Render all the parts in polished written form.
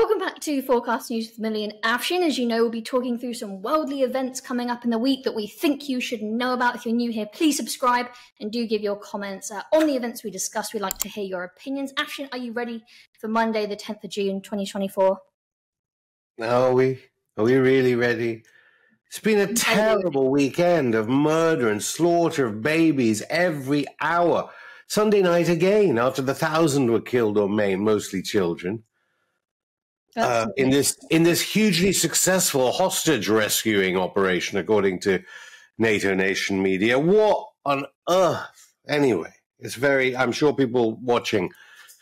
Welcome back to Forecast News with Millie and Afshin. As you know, we'll be talking through some worldly events coming up in the week that we think you should know about. If you're new here, please subscribe and do give your comments on the events we discussed. We'd like to hear your opinions. Afshin, are you ready for Monday, the 10th of June, 2024? Are we really ready? It's been a terrible weekend of murder and slaughter of babies every hour. Sunday night again, after the 1,000 were killed or maimed, mostly children. In this hugely successful hostage rescuing operation, according to NATO nation media. What on earth? Anyway, I'm sure people watching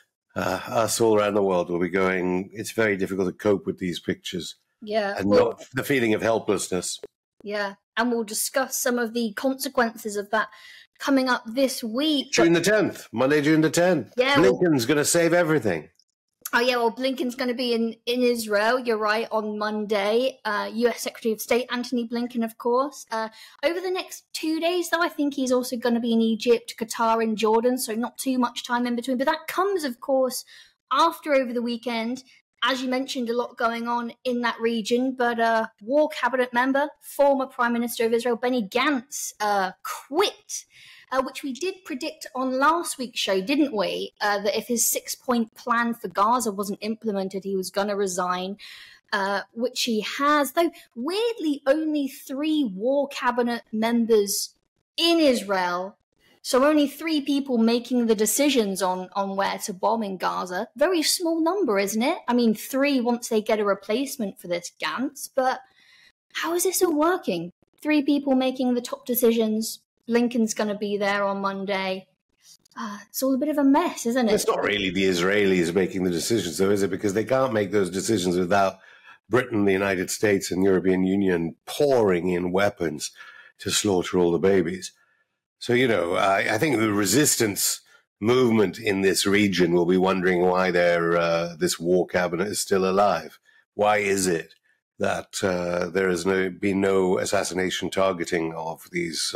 us all around the world will be going, it's very difficult to cope with these pictures. Yeah. And not the feeling of helplessness. Yeah. And we'll discuss some of the consequences of that coming up this week. June the 10th, Monday, June the 10th. Yeah, Blinken's going to save everything. Oh, yeah, well, Blinken's going to be in Israel, you're right, on Monday. US Secretary of State Antony Blinken, of course. Over the next 2 days, though, I think he's also going to be in Egypt, Qatar, and Jordan, so not too much time in between. But that comes, of course, after over the weekend. As you mentioned, a lot going on in that region. But War Cabinet member, former Prime Minister of Israel, Benny Gantz, quit. Which we did predict on last week's show, didn't we? That if his 6-point plan for Gaza wasn't implemented, he was going to resign, which he has. Though, weirdly, only 3 war cabinet members in Israel. So only 3 people making the decisions on where to bomb in Gaza. Very small number, isn't it? I mean, 3 once they get a replacement for this Gantz. But how is this all working? 3 people making the top decisions. Blinken's going to be there on Monday. It's all a bit of a mess, isn't it? It's not really the Israelis making the decisions, though, is it? Because they can't make those decisions without Britain, the United States, and European Union pouring in weapons to slaughter all the babies. So, I think the resistance movement in this region will be wondering why this war cabinet is still alive. Why is it that there has been no assassination targeting of these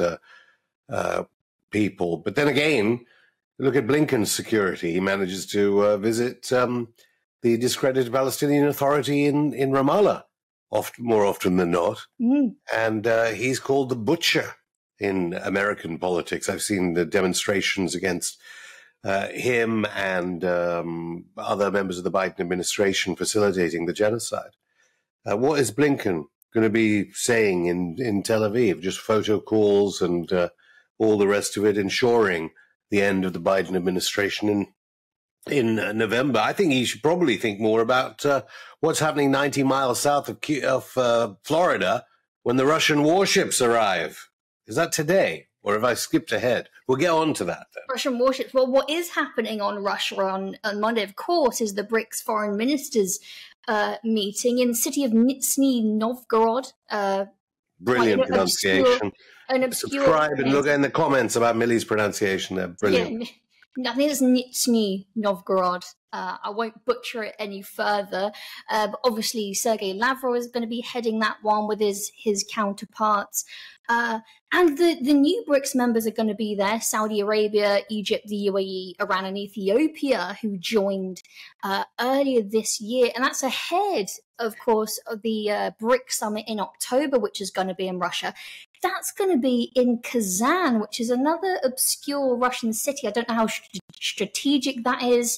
people? But then again, look at Blinken's security. He manages to visit the discredited Palestinian Authority in Ramallah, more often than not. And he's called the butcher in American politics. I've seen the demonstrations against him and other members of the Biden administration facilitating the genocide. What is Blinken going to be saying in Tel Aviv? Just photo calls and all the rest of it, ensuring the end of the Biden administration in November. I think he should probably think more about what's happening 90 miles south of Florida when the Russian warships arrive. Is that today, or have I skipped ahead? We'll get on to that then. Russian warships. Well, what is happening on Russia on Monday, of course, is the BRICS foreign ministers meeting in the city of Nizhny Novgorod. Brilliant pronunciation. Subscribe and look in the comments about Millie's pronunciation. They're brilliant. Yeah, I think it's Nizhny Novgorod. I won't butcher it any further. But obviously, Sergei Lavrov is going to be heading that one with his counterparts. And the new BRICS members are going to be there. Saudi Arabia, Egypt, the UAE, Iran, and Ethiopia, who joined earlier this year. And that's ahead, of course, of the BRICS summit in October, which is going to be in Russia. That's going to be in Kazan, which is another obscure Russian city. I don't know how strategic that is.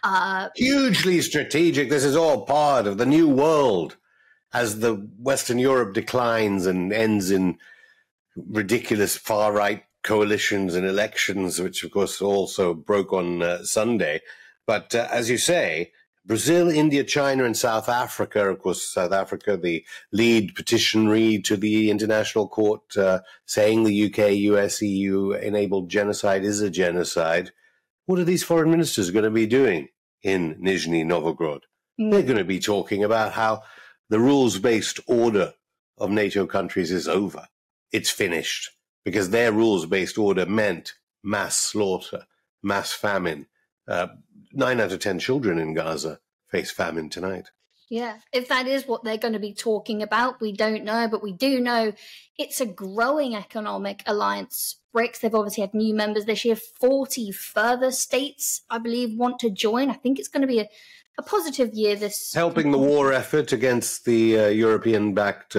Hugely strategic. This is all part of the new world as the Western Europe declines and ends in ridiculous far-right coalitions and elections, which, of course, also broke on Sunday. But as you say, Brazil, India, China, and South Africa, of course, South Africa, the lead petition read to the International Court saying the UK, US, EU enabled genocide is a genocide. What are these foreign ministers going to be doing in Nizhny Novgorod? They're going to be talking about how the rules-based order of NATO countries is over. It's finished, because their rules-based order meant mass slaughter, mass famine. 9 out of 10 children in Gaza face famine tonight. Yeah, if that is what they're going to be talking about, we don't know, but we do know it's a growing economic alliance. BRICS, they've obviously had new members this year. 40 further states, I believe, want to join. I think it's going to be a positive year this. Helping the war effort against the European-backed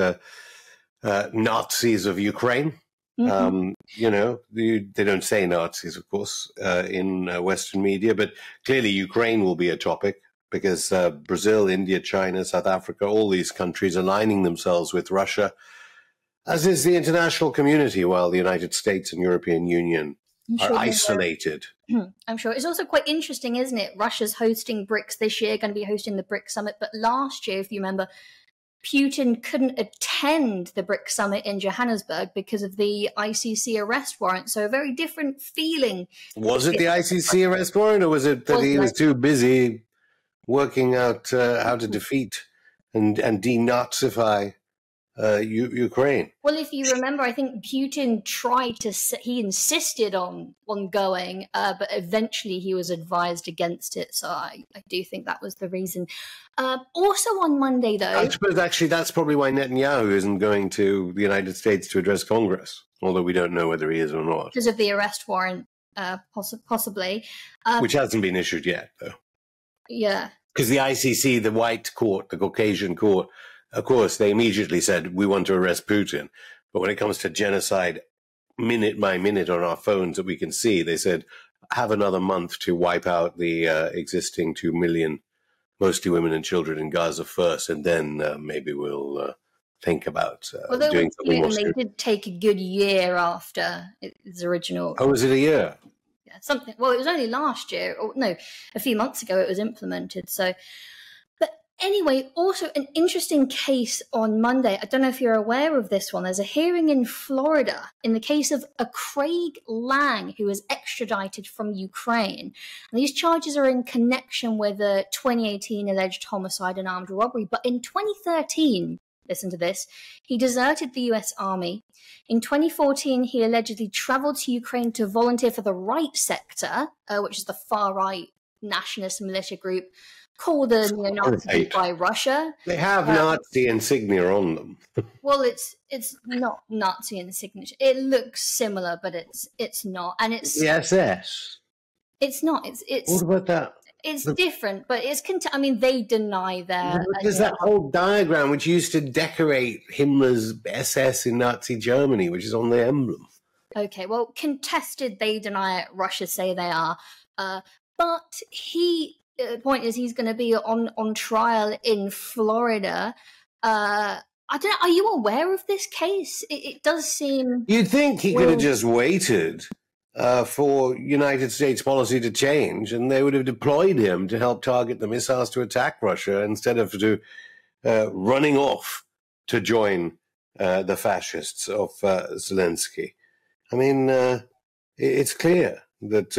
Nazis of Ukraine. Mm-hmm. They don't say Nazis, of course, in Western media, but clearly Ukraine will be a topic because Brazil, India, China, South Africa, all these countries aligning themselves with Russia, as is the international community, while the United States and European Union are isolated. I'm sure. It's also quite interesting, isn't it? Russia's hosting BRICS this year, going to be hosting the BRICS summit, but last year, if you remember, Putin couldn't attend the BRICS summit in Johannesburg because of the ICC arrest warrant. So a very different feeling. Was it the ICC arrest warrant, or was it that he was too busy working out how to defeat and denazify Ukraine? Well, if you remember, I think Putin he insisted on going, but eventually he was advised against it. So I do think that was the reason. Also on Monday, though. I suppose actually that's probably why Netanyahu isn't going to the United States to address Congress, although we don't know whether he is or not. Because of the arrest warrant, possibly. Which hasn't been issued yet, though. Yeah. Because the ICC, the white court, the Caucasian court, of course, they immediately said, we want to arrest Putin. But when it comes to genocide, minute by minute on our phones that we can see, they said, have another month to wipe out the existing 2 million, mostly women and children in Gaza first, and then maybe we'll think about doing something more serious. They did take a good year after its original. Oh, was it a year? Yeah, something. Well, it was only last year, or no, a few months ago it was implemented. So, but anyway, also an interesting case on Monday. I don't know if you're aware of this one. There's a hearing in Florida in the case of a Craig Lang who was extradited from Ukraine. And these charges are in connection with a 2018 alleged homicide and armed robbery. But in 2013, listen to this, he deserted the US Army. In 2014, he allegedly traveled to Ukraine to volunteer for the Right Sector, which is the far-right nationalist militia group, called the neo-Nazi by Russia. They have Nazi insignia on them. Well, it's not Nazi insignia. It looks similar, but it's not, and it's the SS. It's not. It's what about that? It's different, but it's. I mean, they deny their. There's that whole diagram which used to decorate Himmler's SS in Nazi Germany, which is on the emblem. Okay, well, contested, they deny it. Russia say they are, but the point is, he's going to be on trial in Florida. I don't know. Are you aware of this case? It does seem. You'd think he could have just waited for United States policy to change, and they would have deployed him to help target the missiles to attack Russia instead of running off to join the fascists of Zelensky. I mean, it's clear that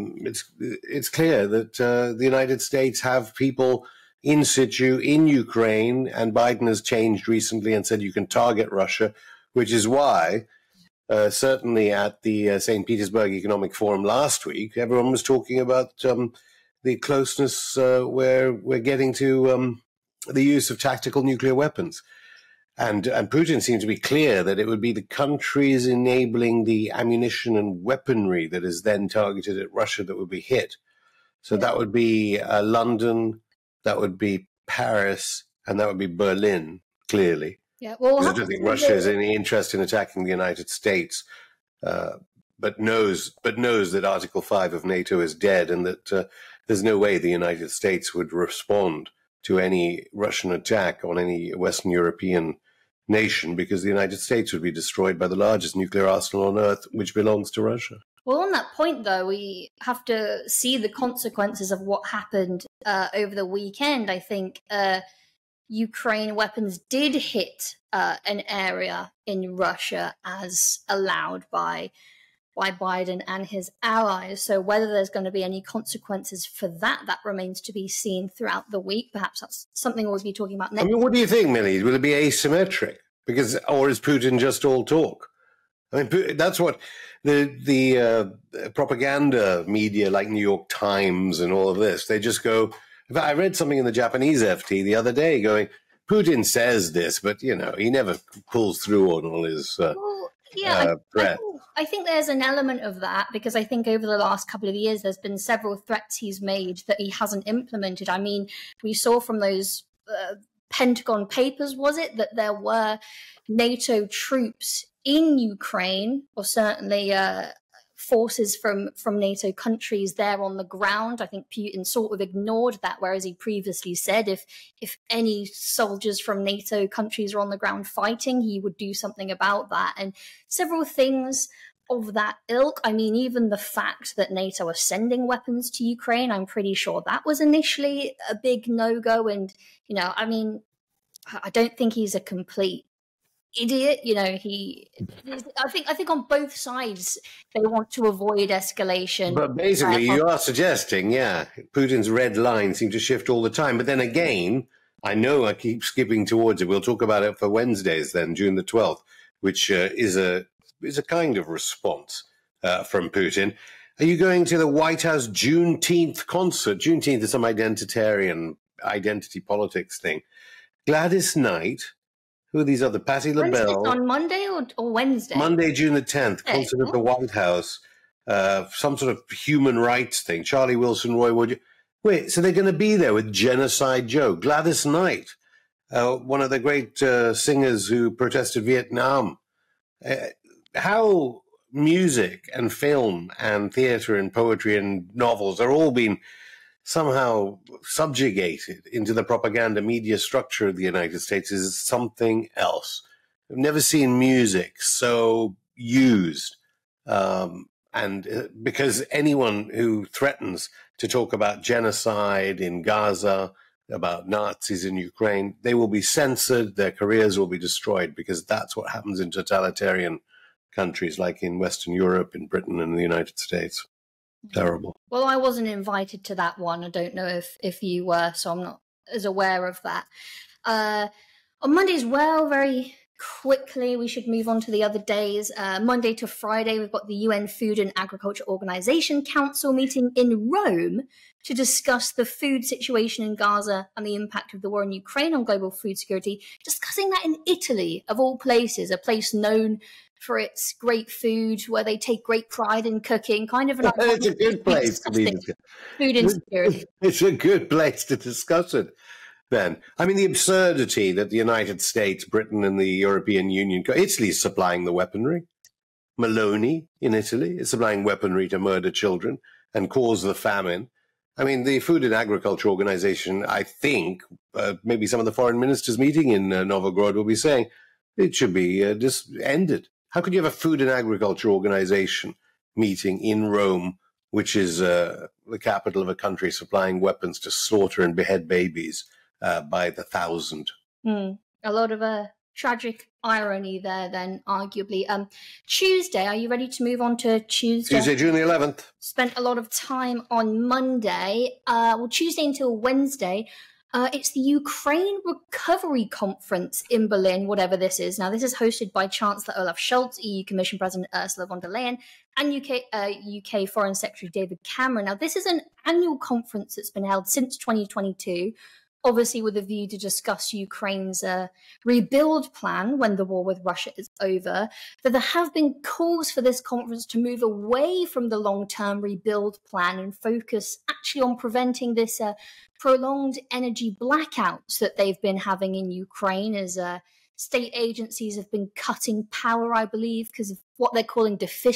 the United States have people in situ in Ukraine, and Biden has changed recently and said you can target Russia, which is why. Certainly at the St. Petersburg Economic Forum last week, everyone was talking about the closeness where we're getting to the use of tactical nuclear weapons. And Putin seemed to be clear that it would be the countries enabling the ammunition and weaponry that is then targeted at Russia that would be hit. So that would be London, that would be Paris, and that would be Berlin, clearly. Yeah, well, I don't think Russia has any interest in attacking the United States, but knows that Article 5 of NATO is dead, and that there's no way the United States would respond to any Russian attack on any Western European nation, because the United States would be destroyed by the largest nuclear arsenal on Earth, which belongs to Russia. Well, on that point, though, we have to see the consequences of what happened over the weekend. I think Ukraine weapons did hit an area in Russia as allowed by Biden and his allies. So whether there's going to be any consequences for that remains to be seen throughout the week. Perhaps that's something we'll be talking about next. I mean, what do you think, Millie? Will it be asymmetric? Or is Putin just all talk? I mean, that's what the propaganda media like New York Times and all of this, they just go, In fact, I read something in the Japanese FT the other day going, Putin says this, but, he never pulls through on all his threats. I think there's an element of that, because I think over the last couple of years, there's been several threats he's made that he hasn't implemented. I mean, we saw from those Pentagon papers, was it, that there were NATO troops in Ukraine, or certainly forces from NATO countries there on the ground. I think Putin sort of ignored that, whereas he previously said if any soldiers from NATO countries are on the ground fighting, he would do something about that. And several things of that ilk. I mean, even the fact that NATO are sending weapons to Ukraine, I'm pretty sure that was initially a big no-go. And, I mean, I don't think he's a complete idiot. I think on both sides they want to avoid escalation. But basically, you are suggesting, Putin's red line seems to shift all the time. But then again, I know I keep skipping towards it. We'll talk about it for Wednesdays then, June the 12th, which is a kind of response from Putin. Are you going to the White House Juneteenth concert? Juneteenth is some identity politics thing. Gladys Knight. Who are these other? Patti LaBelle. On Monday or Wednesday? Monday, June the 10th, concert at the White House. Some sort of human rights thing. Charlie Wilson, Roy Wood. Wait, so they're going to be there with Genocide Joe. Gladys Knight, one of the great singers who protested Vietnam. How music and film and theater and poetry and novels are all being somehow subjugated into the propaganda media structure of the United States is something else. I've never seen music so used. And because anyone who threatens to talk about genocide in Gaza, about Nazis in Ukraine, they will be censored, their careers will be destroyed, because that's what happens in totalitarian countries like in Western Europe, in Britain, and the United States. Terrible. Well, I wasn't invited to that one. I don't know if you were, so I'm not as aware of that. On Monday as well, very quickly, we should move on to the other days. Monday to Friday, we've got the UN Food and Agriculture Organization Council meeting in Rome to discuss the food situation in Gaza and the impact of the war in Ukraine on global food security. Discussing that in Italy, of all places, a place known for its great food, where they take great pride in cooking. Kind of it's a good place to be food insecurity. It's a good place to discuss it, Ben. I mean, the absurdity that the United States, Britain, and the European Union, Italy's supplying the weaponry. Meloni in Italy is supplying weaponry to murder children and cause the famine. I mean, the Food and Agriculture Organization, I think, maybe some of the foreign ministers meeting in Novograd will be saying it should be just ended. How could you have a Food and Agriculture Organization meeting in Rome, which is the capital of a country supplying weapons to slaughter and behead babies by the thousand? A lot of tragic irony there, then, arguably. Tuesday, are you ready to move on to Tuesday? Tuesday, June the 11th. Spent a lot of time on Monday. Tuesday until Wednesday. It's the Ukraine Recovery Conference in Berlin, whatever this is. Now, this is hosted by Chancellor Olaf Scholz, EU Commission President Ursula von der Leyen, and UK Foreign Secretary David Cameron. Now, this is an annual conference that's been held since 2022, obviously with a view to discuss Ukraine's rebuild plan when the war with Russia is over. But there have been calls for this conference to move away from the long-term rebuild plan and focus actually on preventing this prolonged energy blackouts that they've been having in Ukraine, as state agencies have been cutting power, I believe, because of what they're calling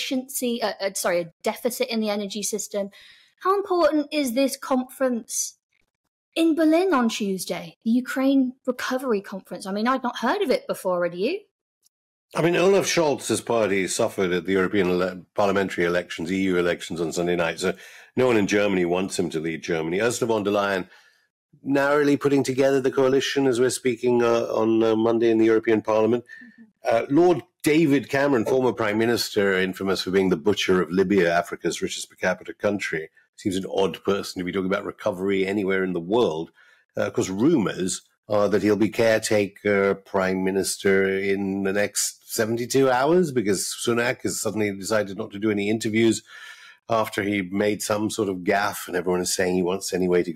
a deficit in the energy system. How important is this conference in Berlin on Tuesday, the Ukraine Recovery Conference? I mean, I'd not heard of it before, had you? I mean, Olaf Scholz's party suffered at the European parliamentary elections, EU elections on Sunday night, so no one in Germany wants him to lead Germany. Ursula von der Leyen narrowly putting together the coalition as we're speaking on Monday in the European Parliament. Lord David Cameron, former Prime Minister, infamous for being the butcher of Libya, Africa's richest per capita country, seems an odd person to be talking about recovery anywhere in the world. Of course, rumours are that he'll be caretaker Prime Minister in the next 72 hours because Sunak has suddenly decided not to do any interviews after he made some sort of gaffe, and everyone is saying he wants anyway to go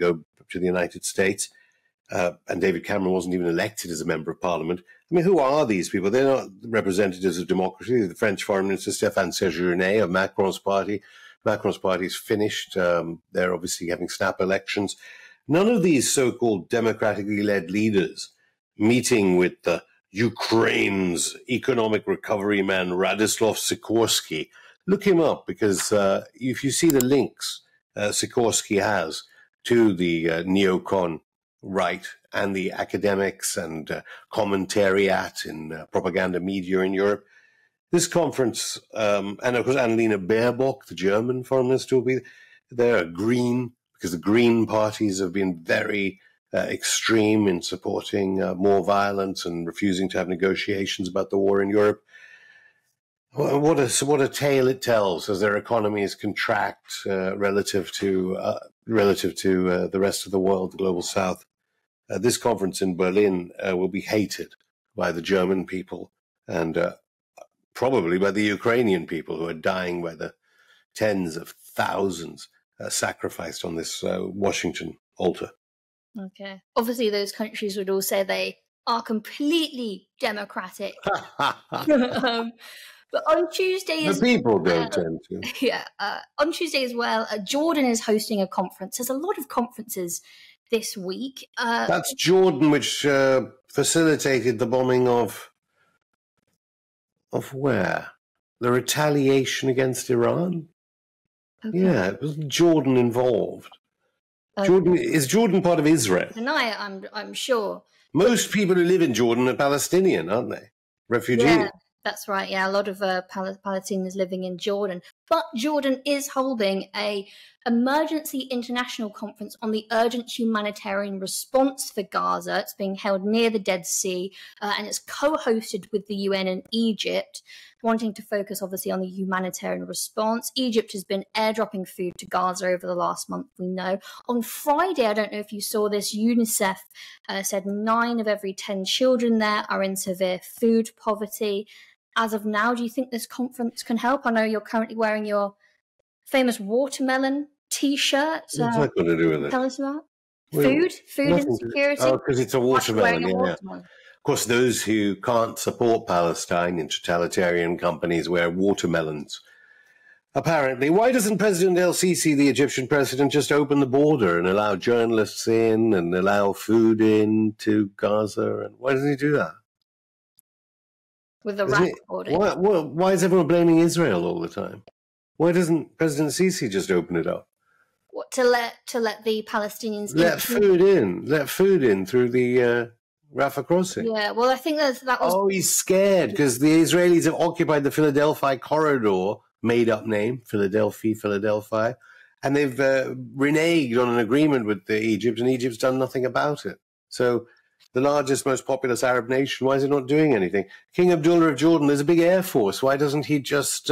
to the United States. And David Cameron wasn't even elected as a member of parliament. I mean, who are these people? They're not representatives of democracy. The French Foreign Minister, Stéphane Séjourné, of Macron's party. Macron's party is finished. They're obviously having snap elections. None of these so-called democratically led leaders meeting with Ukraine's economic recovery man, Radoslav Sikorski. Look him up, because if you see the links Sikorski has to the neocon right and the academics and commentariat in propaganda media in Europe, this conference, and of course Annalena Baerbock, the German foreign minister, will be there, green, because the Green parties have been very extreme in supporting more violence and refusing to have negotiations about the war in Europe. What a tale it tells as their economies contract relative to the rest of the world, the global south. This conference in Berlin will be hated by the German people and probably by the Ukrainian people, who are dying by the tens of thousands sacrificed on this Washington altar. Okay. Obviously, those countries would all say they are completely democratic. But on Tuesday, the people don't tend to. Yeah, on Tuesday as well, Jordan is hosting a conference. There's a lot of conferences this week. That's Jordan, which facilitated the bombing of where? The retaliation against Iran? Okay. Yeah, it was Jordan involved. Okay. Is Jordan part of Israel? Deny it, I'm sure. Most people who live in Jordan are Palestinian, aren't they? Refugees. Yeah, that's right. Yeah, a lot of Palestinians living in Jordan. But Jordan is holding a emergency international conference on the urgent humanitarian response for Gaza. It's being held near the Dead Sea, and it's co-hosted with the UN and Egypt, wanting to focus obviously on the humanitarian response. Egypt has been airdropping food to Gaza over the last month, we know. On Friday, I don't know if you saw this, UNICEF said 9 of every 10 children there are in severe food poverty. As of now, do you think this conference can help? I know you're currently wearing your famous watermelon T-shirt. What's that got to do with it? Tell us about food insecurity. Oh, because it's a watermelon. Yeah. Of course, those who can't support Palestine in totalitarian companies wear watermelons. Apparently, why doesn't President El-Sisi, the Egyptian president, just open the border and allow journalists in and allow food in to Gaza? And why doesn't he do that? With the Rafah border. Why is everyone blaming Israel all the time? Why doesn't President Sisi just open it up? What, to let the Palestinians let food in through the Rafah crossing? Yeah, well, I think that was. Oh, he's scared because the Israelis have occupied the Philadelphia corridor, made-up name, Philadelphia, and they've reneged on an agreement with Egypt, and Egypt's done nothing about it. So. The largest, most populous Arab nation, why is it not doing anything? King Abdullah of Jordan, there's a big air force. Why doesn't he just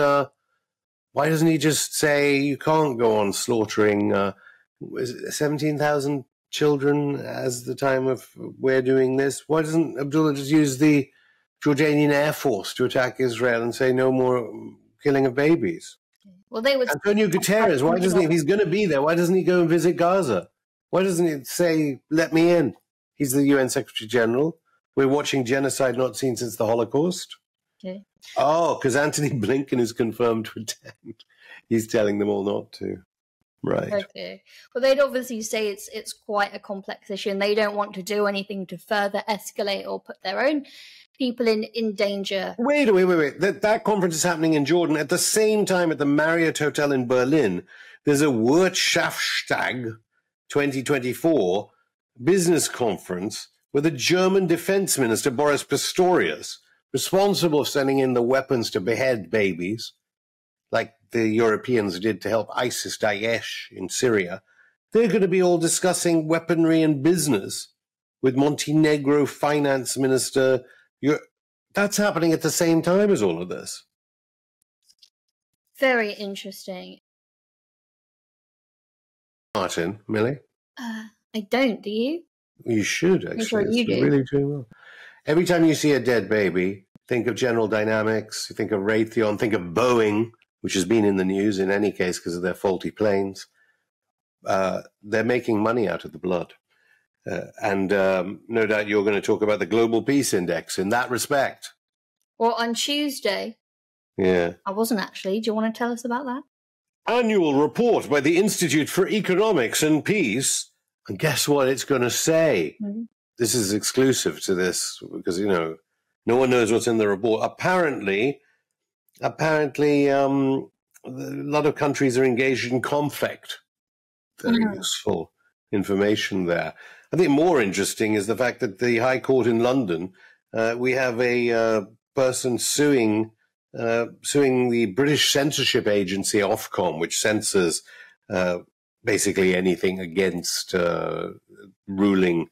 say you can't go on slaughtering 17,000 children as the time of we're doing this? Why doesn't Abdullah just use the Jordanian air force to attack Israel and say no more killing of babies? Well, they would. Antonio Guterres, why doesn't he? If he's going to be there, why doesn't he go and visit Gaza? Why doesn't he say, "Let me in"? He's the UN Secretary General. We're watching genocide not seen since the Holocaust. Okay. Oh, because Antony Blinken is confirmed to attend. He's telling them all not to. Right. Okay. Well, they'd obviously say it's quite a complex issue, and they don't want to do anything to further escalate or put their own people in danger. Wait. That conference is happening in Jordan. At the same time, at the Marriott Hotel in Berlin, there's a Wirtschaftstag 2024 business conference with the German defense minister, Boris Pistorius, responsible for sending in the weapons to behead babies, like the Europeans did to help ISIS, Daesh in Syria. They're going to be all discussing weaponry and business with Montenegro finance minister. That's happening at the same time as all of this. Very interesting. Martin, Millie? I don't, do you? You should, actually. I'm sure you do. Really doing well. Every time you see a dead baby, think of General Dynamics, think of Raytheon, think of Boeing, which has been in the news in any case because of their faulty planes. they're making money out of the blood. And no doubt you're going to talk about the Global Peace Index in that respect. Well, on Tuesday. Yeah. I wasn't actually. Do you want to tell us about that? Annual report by the Institute for Economics and Peace. And guess what it's going to say? Mm-hmm. This is exclusive to this because, no one knows what's in the report. Apparently, a lot of countries are engaged in conflict. Very useful information there. I think more interesting is the fact that the High Court in London, we have a person suing the British censorship agency Ofcom, which censors basically anything against ruling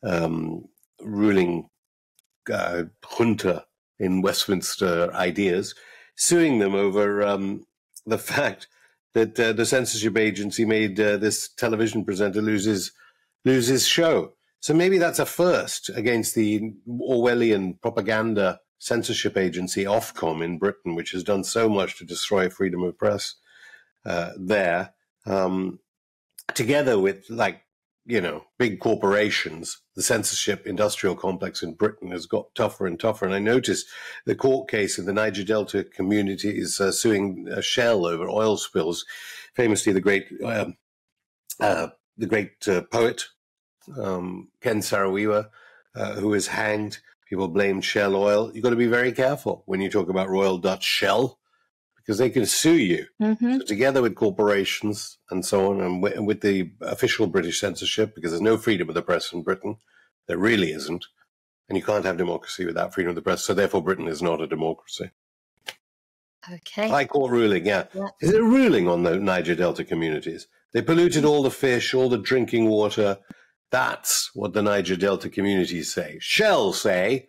junta in Westminster ideas, suing them over the fact that the censorship agency made this television presenter lose his show. So maybe that's a first against the Orwellian propaganda censorship agency Ofcom in Britain, which has done so much to destroy freedom of press there, together with big corporations. The censorship industrial complex in Britain has got tougher and tougher. And I noticed the court case in the Niger Delta community is suing Shell over oil spills. Famously, the great poet Ken Saro-Wiwa, who was hanged. People blamed Shell Oil. You've got to be very careful when you talk about Royal Dutch Shell, because they can sue you. Mm-hmm. So together with corporations and so on, and with the official British censorship, because there's no freedom of the press in Britain, there really isn't, and you can't have democracy without freedom of the press. So therefore, Britain is not a democracy. Okay. High Court ruling, yeah. Is it a ruling on the Niger Delta communities? They polluted all the fish, all the drinking water. That's what the Niger Delta communities say. Shell say,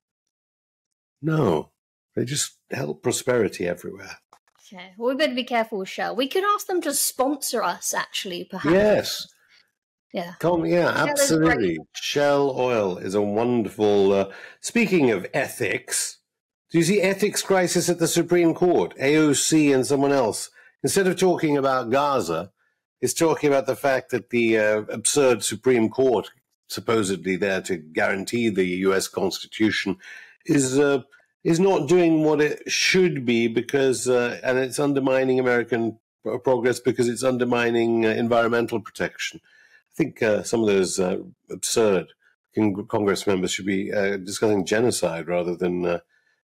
no, they just help prosperity everywhere. Okay, well, we better be careful with Shell. We could ask them to sponsor us, actually, perhaps. Yes. Yeah. Absolutely. Shell Oil is a wonderful... speaking of ethics, do you see ethics crisis at the Supreme Court? AOC and someone else. Instead of talking about Gaza, is talking about the fact that the absurd Supreme Court, supposedly there to guarantee the U.S. Constitution, is not doing what it should be because, and it's undermining American progress because it's undermining environmental protection. I think some of those absurd Congress members should be discussing genocide rather than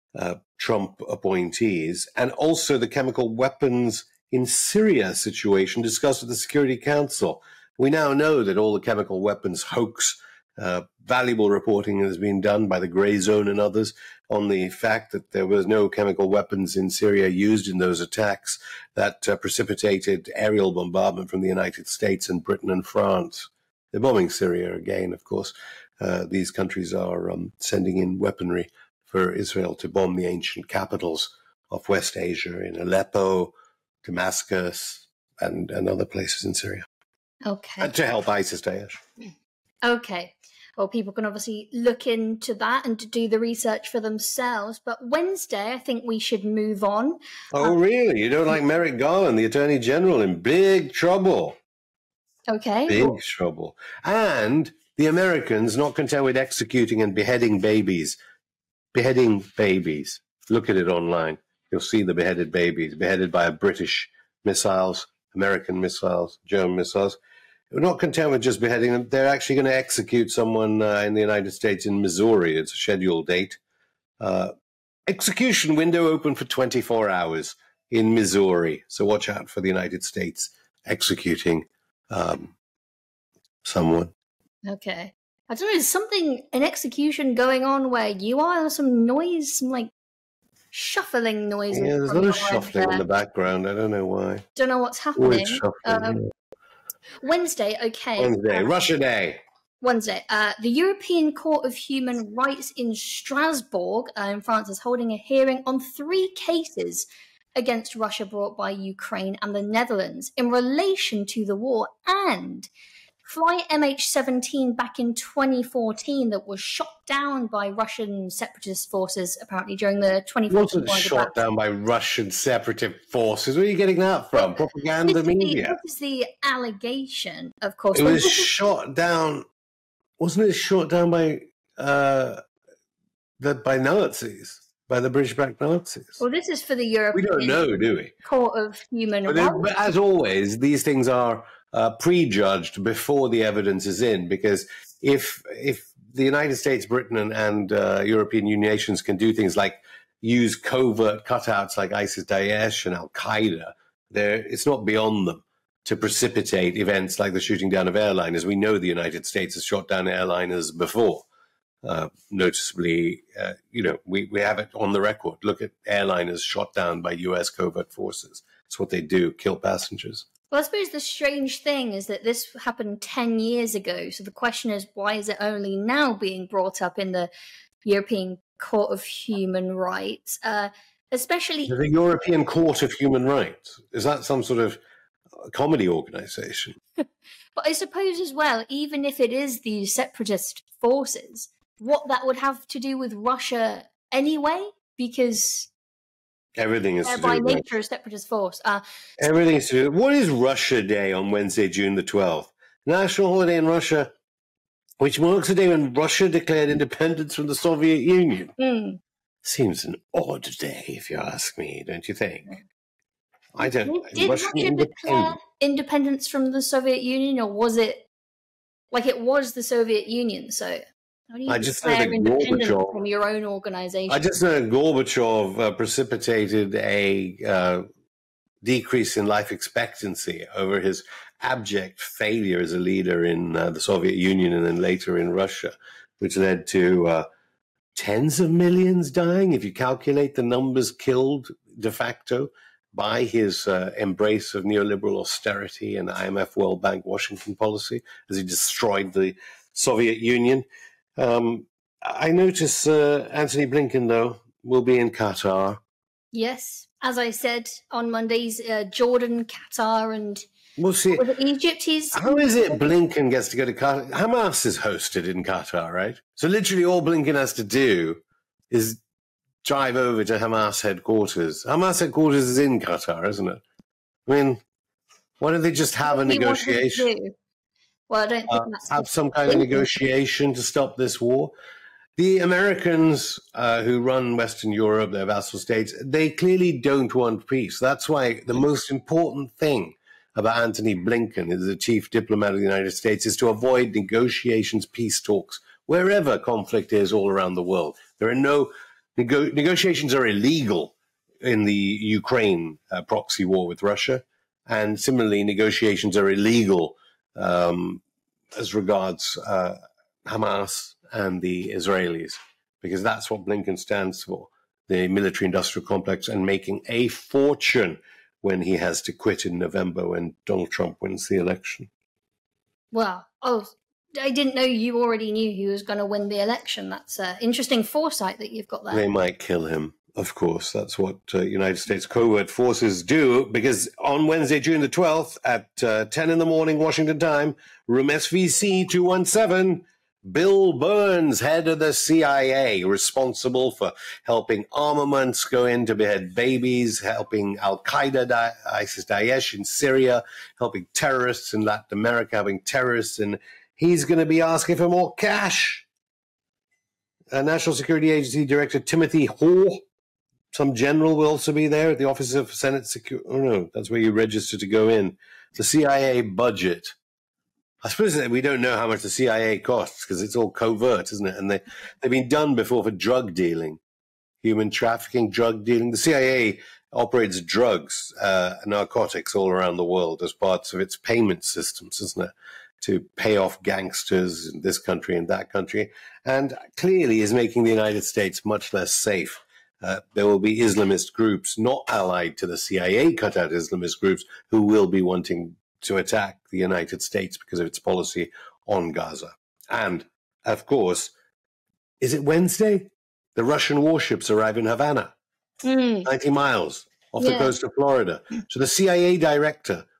Trump appointees, and also the chemical weapons in Syria situation discussed at the Security Council. We now know that all the chemical weapons hoax, valuable reporting has been done by the Grey Zone and others on the fact that there was no chemical weapons in Syria used in those attacks that precipitated aerial bombardment from the United States and Britain and France. They're bombing Syria again, of course. These countries are sending in weaponry for Israel to bomb the ancient capitals of West Asia in Aleppo, Damascus, and other places in Syria. Okay. And to help ISIS-Daesh. Okay. Well, people can obviously look into that and to do the research for themselves. But Wednesday, I think we should move on. Oh, really? You don't like Merrick Garland, the Attorney General, in big trouble? Okay. Big trouble. And the Americans, not content with executing and beheading babies. Beheading babies. Look at it online. You'll see the beheaded babies, beheaded by British missiles, American missiles, German missiles. We're not content with just beheading them. They're actually going to execute someone in the United States in Missouri. It's a scheduled date. Execution window open for 24 hours in Missouri. So watch out for the United States executing someone. Okay. I don't know, there's an execution going on where you are, some noise, some shuffling noises. Yeah, there's a lot of shuffling in the background. I don't know why. Don't know what's happening. Wednesday, okay. Wednesday, Russia Day. Wednesday, the European Court of Human Rights in Strasbourg in France is holding a hearing on 3 cases against Russia brought by Ukraine and the Netherlands in relation to the war and flight MH17 back in 2014 that was shot down by Russian separatist forces, apparently, during the 2014 Wasn't shot down by Russian separatist forces. Where are you getting that from? Propaganda media. This is the allegation, of course. It was shot down. Wasn't it shot down by Nazis? By the British-backed Nazis. Well, this is for the European. We don't know, do we? Court of Human Rights. But as always, these things are prejudged before the evidence is in, because if the United States, Britain, and European Union nations can do things like use covert cutouts like ISIS, Daesh, and Al Qaeda, it's not beyond them to precipitate events like the shooting down of airliners. We know the United States has shot down airliners before. Noticeably, we have it on the record. Look at airliners shot down by U.S. covert forces. It's what they do, kill passengers. Well, I suppose the strange thing is that this happened 10 years ago. So the question is, why is it only now being brought up in the European Court of Human Rights? Especially the European Court of Human Rights. Is that some sort of comedy organization? But I suppose as well, even if it is the separatist forces, what that would have to do with Russia anyway, because everything is by nature a separatist force. Everything is to do. What is Russia Day on Wednesday, June the 12th? National holiday in Russia, which marks the day when Russia declared independence from the Soviet Union. Seems an odd day, if you ask me, don't you think? I don't. Did Russia declare independence from the Soviet Union, or was it like it was the Soviet Union? So. I just know that Gorbachev, from your own organization. I just know Gorbachev precipitated a decrease in life expectancy over his abject failure as a leader in the Soviet Union and then later in Russia, which led to tens of millions dying, if you calculate the numbers killed de facto by his embrace of neoliberal austerity and IMF, World Bank, Washington policy, as he destroyed the Soviet Union. I notice Antony Blinken, though, will be in Qatar. Yes. As I said on Mondays, Jordan, Qatar, and Egypt. How is it Blinken gets to go to Qatar? Hamas is hosted in Qatar, right? So literally all Blinken has to do is drive over to Hamas headquarters. Hamas headquarters is in Qatar, isn't it? I mean, why don't they just have a negotiation? Well, I don't think that's have some kind of negotiation to stop this war. The Americans who run Western Europe, their vassal states, they clearly don't want peace. That's why the most important thing about Antony Blinken as the chief diplomat of the United States is to avoid negotiations, peace talks, wherever conflict is all around the world. There are no negotiations are illegal in the Ukraine proxy war with Russia, and similarly, negotiations are illegal as regards Hamas and the Israelis, because that's what Blinken stands for, the military-industrial complex, and making a fortune when he has to quit in November when Donald Trump wins the election. Well, I didn't know you already knew he was going to win the election. That's interesting foresight that you've got there. They might kill him. Of course, that's what United States covert forces do, because on Wednesday, June the 12th at 10 in the morning, Washington time, room SVC 217, Bill Burns, head of the CIA, responsible for helping armaments go in to behead babies, helping Al-Qaeda, ISIS, Daesh in Syria, helping terrorists in Latin America, having terrorists, and he's going to be asking for more cash. National Security Agency Director Timothy Hoare, some general will also be there at the Office of Senate Security. Oh, no, that's where you register to go in. The CIA budget. I suppose that we don't know how much the CIA costs because it's all covert, isn't it? And they've been done before for drug dealing, human trafficking, drug dealing. The CIA operates drugs, narcotics all around the world as parts of its payment systems, isn't it? To pay off gangsters in this country and that country. And clearly is making the United States much less safe. There will be Islamist groups not allied to the CIA, cut out Islamist groups who will be wanting to attack the United States because of its policy on Gaza. And, of course, is it Wednesday? The Russian warships arrive in Havana, 90 miles off the coast of Florida. So the CIA director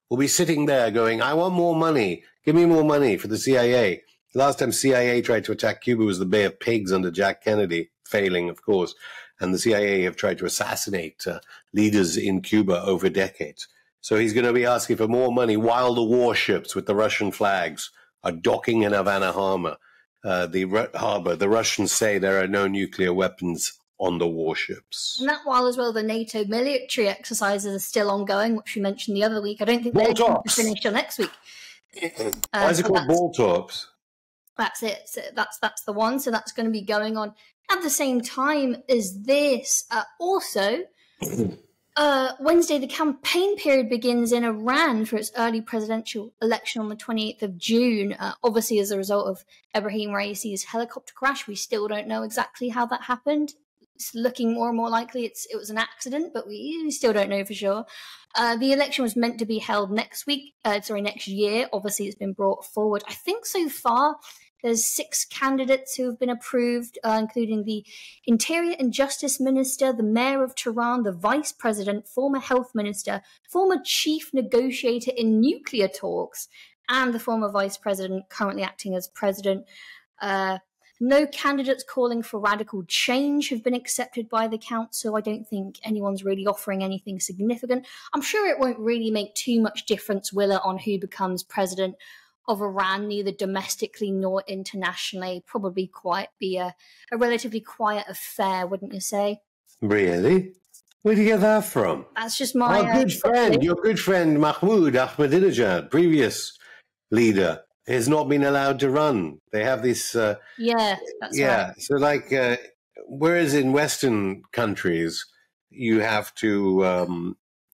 will be sitting there going, I want more money. Give me more money for the CIA. The last time CIA tried to attack Cuba was the Bay of Pigs under Jack Kennedy, failing, of course. And the CIA have tried to assassinate leaders in Cuba over decades. So he's going to be asking for more money while the warships with the Russian flags are docking in Havana Harbor. The Russians say there are no nuclear weapons on the warships. And that while as well, the NATO military exercises are still ongoing, which we mentioned the other week. I don't think they're going to finish till next week. Why is it called ball tops? That's it. So that's the one. So that's going to be going on at the same time as this. Also, Wednesday, the campaign period begins in Iran for its early presidential election on the 28th of June. Obviously, as a result of Ebrahim Raisi's helicopter crash, we still don't know exactly how that happened. It's looking more and more likely it was an accident, but we still don't know for sure. The election was meant to be held next year. Obviously, it's been brought forward. I think so far there's 6 candidates who have been approved, including the Interior and Justice Minister, the Mayor of Tehran, the Vice President, former Health Minister, former Chief Negotiator in nuclear talks, and the former Vice President currently acting as President. No candidates calling for radical change have been accepted by the council. I don't think anyone's really offering anything significant. I'm sure it won't really make too much difference, will it, on who becomes president of Iran, neither domestically nor internationally. Probably be a relatively quiet affair, wouldn't you say? Really? Where do you get that from? That's just my... Your good friend Mahmoud Ahmadinejad, previous leader, has not been allowed to run. They have this... that's right. So whereas in Western countries, you have to...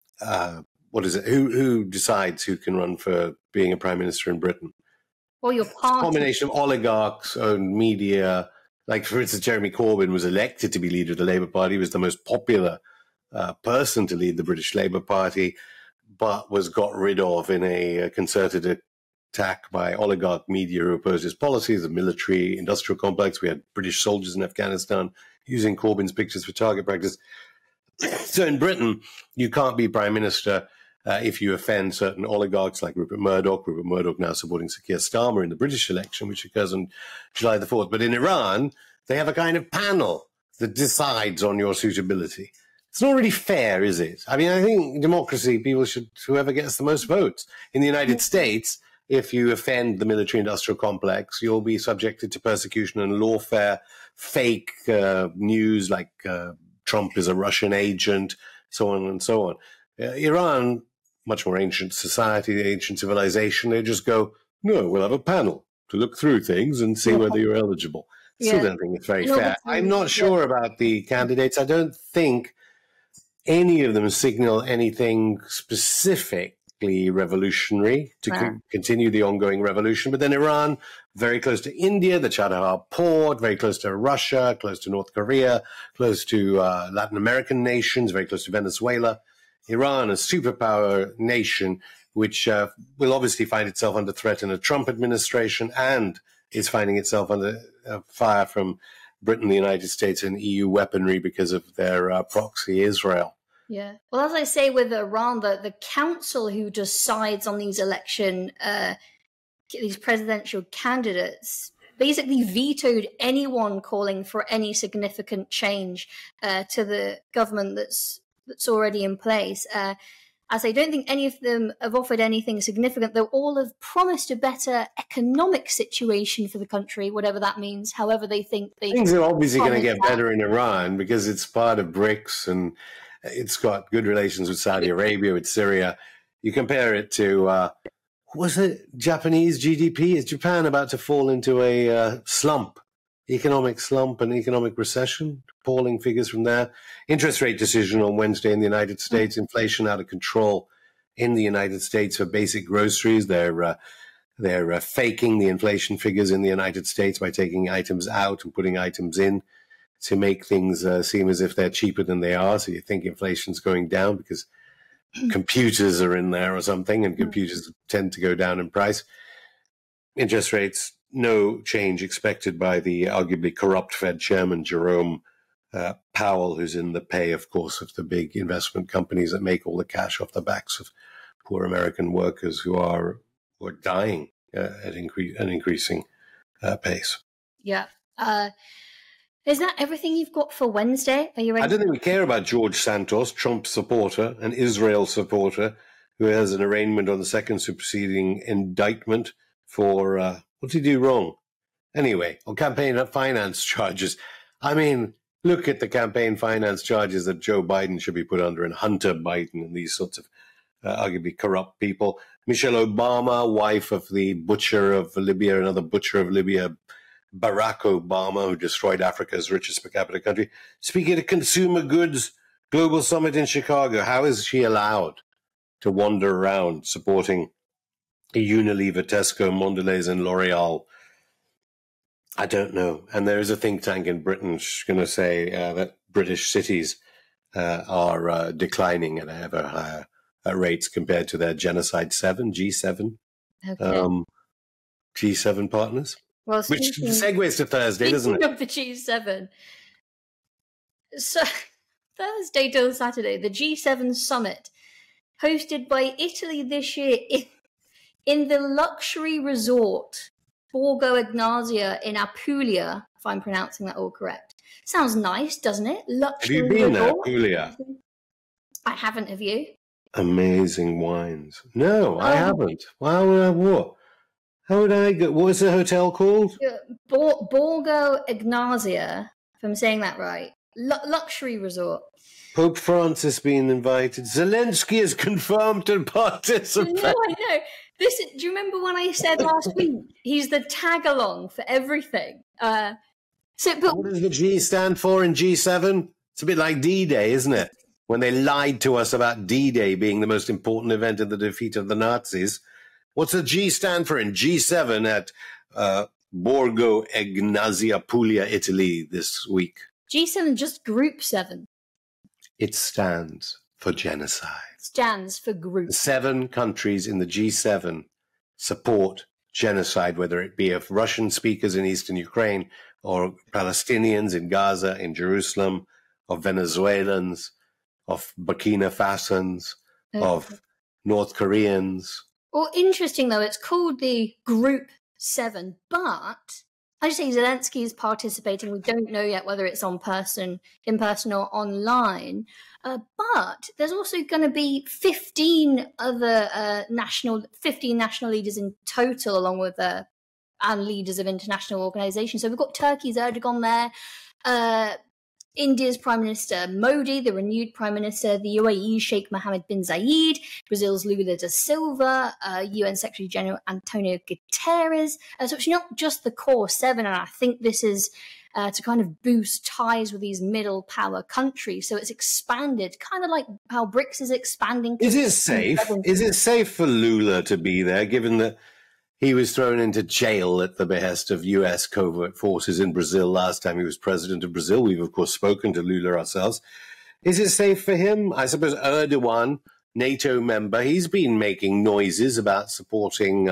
Who decides who can run for being a prime minister in Britain? Well, your party. It's a combination of oligarchs, owned media. Like, for instance, Jeremy Corbyn was elected to be leader of the Labour Party. He was the most popular person to lead the British Labour Party, but was got rid of in a concerted attack by oligarch media who opposed his policies, the military industrial complex. We had British soldiers in Afghanistan using Corbyn's pictures for target practice. So in Britain, you can't be prime minister if you offend certain oligarchs like Rupert Murdoch. Rupert Murdoch now supporting Sir Keir Starmer in the British election, which occurs on July the 4th. But in Iran, they have a kind of panel that decides on your suitability. It's not really fair, is it? I mean, I think democracy, whoever gets the most votes. In the United States, if you offend the military-industrial complex, you'll be subjected to persecution and lawfare, fake news like Trump is a Russian agent, so on and so on. Iran, much more ancient society, ancient civilization, they just go, no, we'll have a panel to look through things and see whether you're eligible. Still don't think it's very fair. I'm not sure about the candidates. I don't think any of them signal anything specifically revolutionary to continue the ongoing revolution. But then Iran, very close to India, the Chabahar port, very close to Russia, close to North Korea, close to Latin American nations, very close to Venezuela. Iran, a superpower nation, which will obviously find itself under threat in a Trump administration and is finding itself under fire from Britain, the United States, and EU weaponry because of their proxy Israel. Yeah. Well, as I say with Iran, the council who decides on these these presidential candidates basically vetoed anyone calling for any significant change to the government that's already in place. As I don't think any of them have offered anything significant, though all have promised a better economic situation for the country, whatever that means, however they think they... Things are obviously going to get better in Iran because it's part of BRICS and it's got good relations with Saudi Arabia, with Syria. You compare it to, was it Japanese GDP? Is Japan about to fall into a economic slump and economic recession? Appalling figures from there. Interest rate decision on Wednesday in the United States. Inflation out of control in the United States for basic groceries. They're faking the inflation figures in the United States by taking items out and putting items in to make things seem as if they're cheaper than they are. So you think inflation's going down because computers are in there or something, and computers tend to go down in price. Interest rates, no change expected by the arguably corrupt Fed chairman, Jerome Powell, who's in the pay, of course, of the big investment companies that make all the cash off the backs of poor American workers who are dying at an increasing pace. Yeah. Is that everything you've got for Wednesday? Are you ready? I don't think we care about George Santos, Trump supporter, an Israel supporter, who has an arraignment on the second superseding indictment for, what did he do wrong? Anyway, on campaign finance charges. I mean, look at the campaign finance charges that Joe Biden should be put under, and Hunter Biden, and these sorts of arguably corrupt people. Michelle Obama, wife of the butcher of Libya, another butcher of Libya, Barack Obama, who destroyed Africa's richest per capita country, speaking at a consumer goods global summit in Chicago. How is she allowed to wander around supporting Unilever, Tesco, Mondelez, and L'Oreal? I don't know. And there is a think tank in Britain going to say that British cities are declining at ever higher rates compared to their Genocide 7, G7, G7 partners. Well, which segues to Thursday, doesn't it? Of the G7. So, Thursday till Saturday, the G7 summit, hosted by Italy this year in the luxury resort Borgo Ignazia in Apulia, if I'm pronouncing that all correct. Sounds nice, doesn't it? Luxury Have you been resort. there, Apulia? I haven't, have you? Amazing wines. No, I haven't. Wow, what? How would I go? What was the hotel called? Borgo Ignazia, if I'm saying that right. Luxury resort. Pope Francis being invited. Zelensky is confirmed to participate. No, I know. Do you remember when I said last week, he's the tag-along for everything? But what does the G stand for in G7? It's a bit like D-Day, isn't it? When they lied to us about D-Day being the most important event in the defeat of the Nazis. What's the G stand for in G7 at Borgo Ignazia, Puglia, Italy this week? G7, just Group 7. It stands for genocide. Stands for group. 7 countries in the G7 support genocide, whether it be of Russian speakers in eastern Ukraine or Palestinians in Gaza, in Jerusalem, of Venezuelans, of Burkina Fasans, of North Koreans. Well, interesting, though, it's called the Group 7, but I just say Zelensky is participating. We don't know yet whether it's in person or online. But there's also going to be 15 national leaders in total, along with and leaders of international organisations. So we've got Turkey's Erdogan there, India's Prime Minister Modi, the renewed Prime Minister, the UAE Sheikh Mohammed bin Zayed, Brazil's Lula da Silva, UN Secretary General Antonio Guterres. So it's not just the core 7, and I think this is to kind of boost ties with these middle power countries. So it's expanded, kind of like how BRICS is expanding. Is it safe? Is it safe for Lula to be there, given that he was thrown into jail at the behest of U.S. covert forces in Brazil last time he was president of Brazil? We've, of course, spoken to Lula ourselves. Is it safe for him? I suppose Erdogan, NATO member, he's been making noises about supporting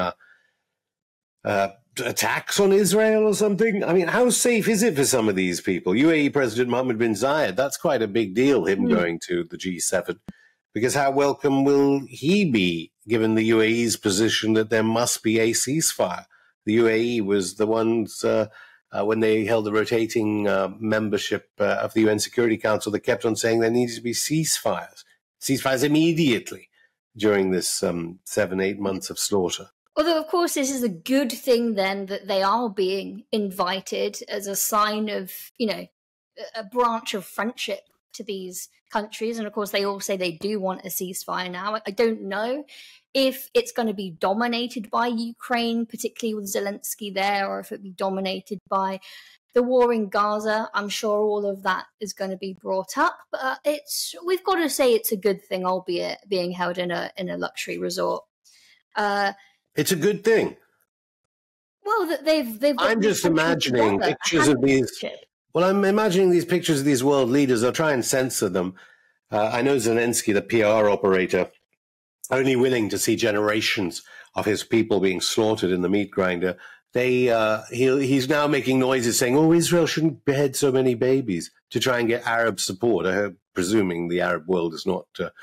attacks on Israel or something. I mean, how safe is it for some of these people? UAE President Mohammed bin Zayed, that's quite a big deal, him going to the G7. Because how welcome will he be, given the UAE's position that there must be a ceasefire? The UAE was the ones, when they held the rotating membership of the UN Security Council, that kept on saying there needs to be ceasefires immediately during this 7-8 months of slaughter. Although, of course, this is a good thing then that they are being invited as a sign of, a branch of friendship to these countries. And of course, they all say they do want a ceasefire now. I don't know if it's going to be dominated by Ukraine, particularly with Zelensky there, or if it'll be dominated by the war in Gaza. I'm sure all of that is going to be brought up. But we've got to say it's a good thing, albeit being held in a luxury resort. It's a good thing. Well, that they've. I'm just imagining pictures of these. Well, I'm imagining these pictures of these world leaders. I'll try and censor them. I know Zelensky, the PR operator, only willing to see generations of his people being slaughtered in the meat grinder. He's now making noises saying, "Oh, Israel shouldn't behead so many babies," to try and get Arab support. Presuming the Arab world is not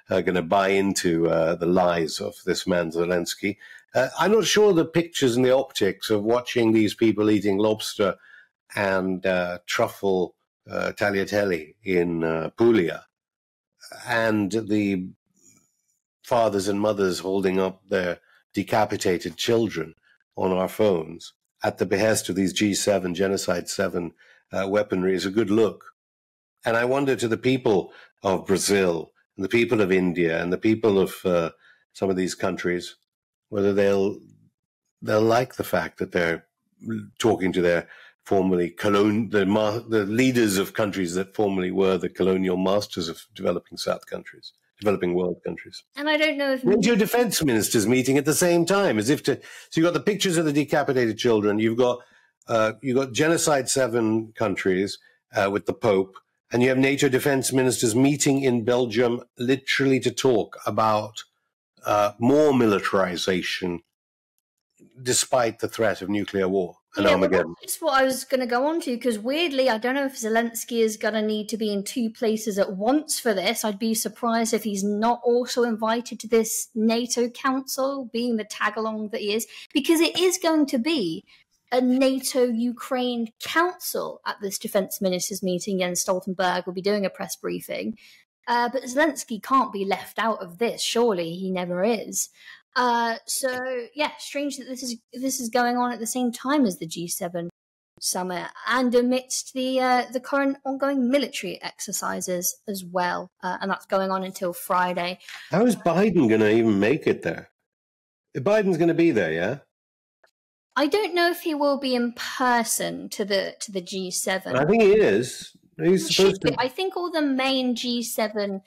going to buy into the lies of this man Zelensky. I'm not sure the pictures and the optics of watching these people eating lobster and truffle tagliatelle in Puglia, and the fathers and mothers holding up their decapitated children on our phones at the behest of these G7, Genocide 7 weaponry is a good look. And I wonder to the people of Brazil and the people of India and the people of some of these countries, whether they'll like the fact that they're talking to their formerly the leaders of countries that formerly were the colonial masters of developing world countries. And I don't know if major defense ministers meeting at the same time, so you've got the pictures of the decapitated children, you've got Genocide 7 countries with the Pope, and you have NATO defense ministers meeting in Belgium literally to talk about more militarization despite the threat of nuclear war and Armageddon. That's what I was going to go on to, because weirdly, I don't know if Zelensky is going to need to be in two places at once for this. I'd be surprised if he's not also invited to this NATO council, being the tag-along that he is, because it is going to be a NATO-Ukraine council at this defense ministers meeting. Jens Stoltenberg will be doing a press briefing. But Zelensky can't be left out of this. Surely he never is. So yeah, strange that this is going on at the same time as the G7 summit and amidst the current ongoing military exercises as well, and that's going on until Friday. How is Biden going to even make it there? Biden's going to be there, yeah? I don't know if he will be in person to the G7. I think he is. He's supposed to. I think all the main G7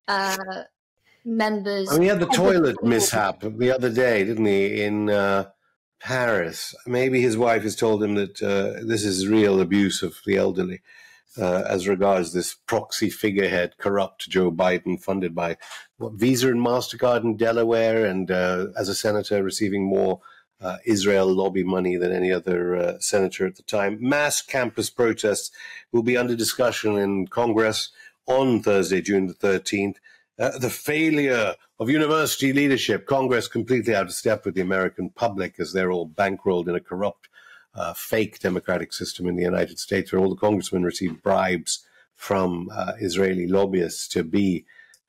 members. I mean, he had the toilet mishap the other day, didn't he, in Paris? Maybe his wife has told him that this is real abuse of the elderly as regards this proxy figurehead, corrupt Joe Biden, funded by Visa and MasterCard in Delaware, and as a senator receiving more Israel lobby money than any other senator at the time. Mass campus protests will be under discussion in Congress on Thursday, June the 13th. The failure of university leadership, Congress completely out of step with the American public as they're all bankrolled in a corrupt, fake democratic system in the United States where all the congressmen receive bribes from Israeli lobbyists to be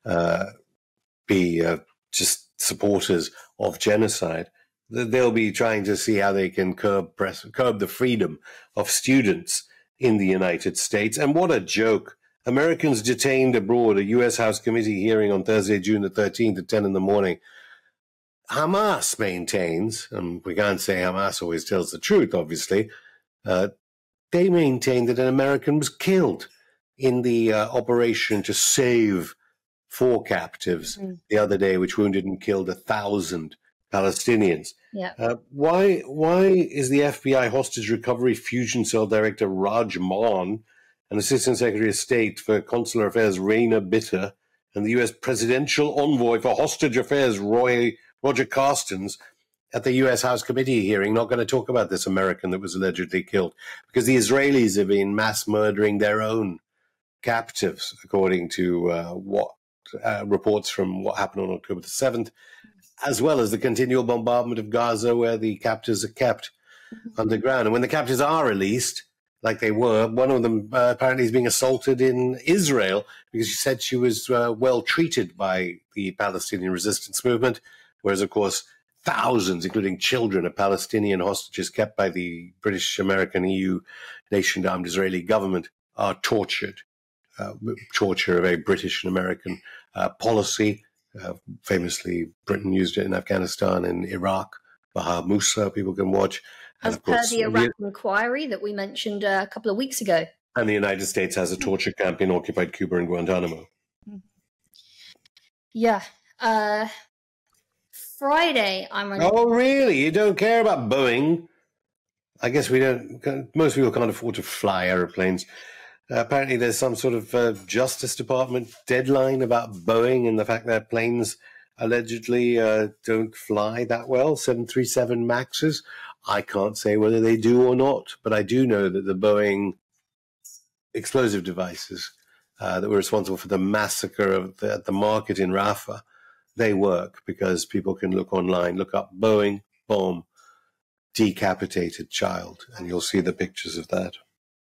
just supporters of genocide. They'll be trying to see how they can curb the freedom of students in the United States. And what a joke. Americans detained abroad, a U.S. House committee hearing on Thursday, June the 13th at 10 in the morning. Hamas maintains, and we can't say Hamas always tells the truth, obviously, they maintain that an American was killed in the operation to save 4 captives the other day, which wounded and killed 1,000 Palestinians. Yeah. Why is the FBI hostage recovery fusion cell director Raj Maan and Assistant Secretary of State for Consular Affairs Raina Bitter and the U.S. Presidential Envoy for Hostage Affairs Roger Carstens at the U.S. House Committee hearing not going to talk about this American that was allegedly killed? Because the Israelis have been mass murdering their own captives, according to reports from what happened on October the 7th, as well as the continual bombardment of Gaza where the captives are kept underground. And when the captives are released, like they were, one of them apparently is being assaulted in Israel because she said she was well treated by the Palestinian resistance movement, whereas, of course, thousands, including children, of Palestinian hostages kept by the British, American, EU, nation-armed Israeli government are tortured. Torture, a very British and American policy. Famously, Britain used it in Afghanistan and Iraq. Baha Musa, people can watch. As per the Iraq inquiry that we mentioned a couple of weeks ago. And the United States has a torture camp in occupied Cuba and Guantanamo. Yeah. Friday, I'm running. Oh, really? You don't care about Boeing? I guess we don't. Most people can't afford to fly airplanes. Apparently, there's some sort of Justice Department deadline about Boeing and the fact that planes allegedly don't fly that well, 737 MAXs. I can't say whether they do or not, but I do know that the Boeing explosive devices that were responsible for the massacre at the market in Rafah, they work because people can look online, look up Boeing, bomb, decapitated child, and you'll see the pictures of that.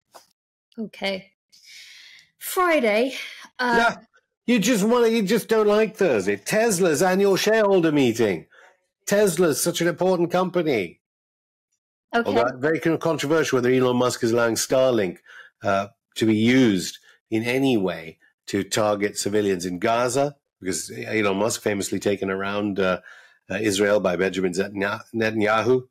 Okay. Friday. Yeah, you just don't like Thursday. Tesla's annual shareholder meeting. Tesla's such an important company. Okay. Although very controversial whether Elon Musk is allowing Starlink to be used in any way to target civilians in Gaza, because Elon Musk famously taken around Israel by Benjamin Netanyahu.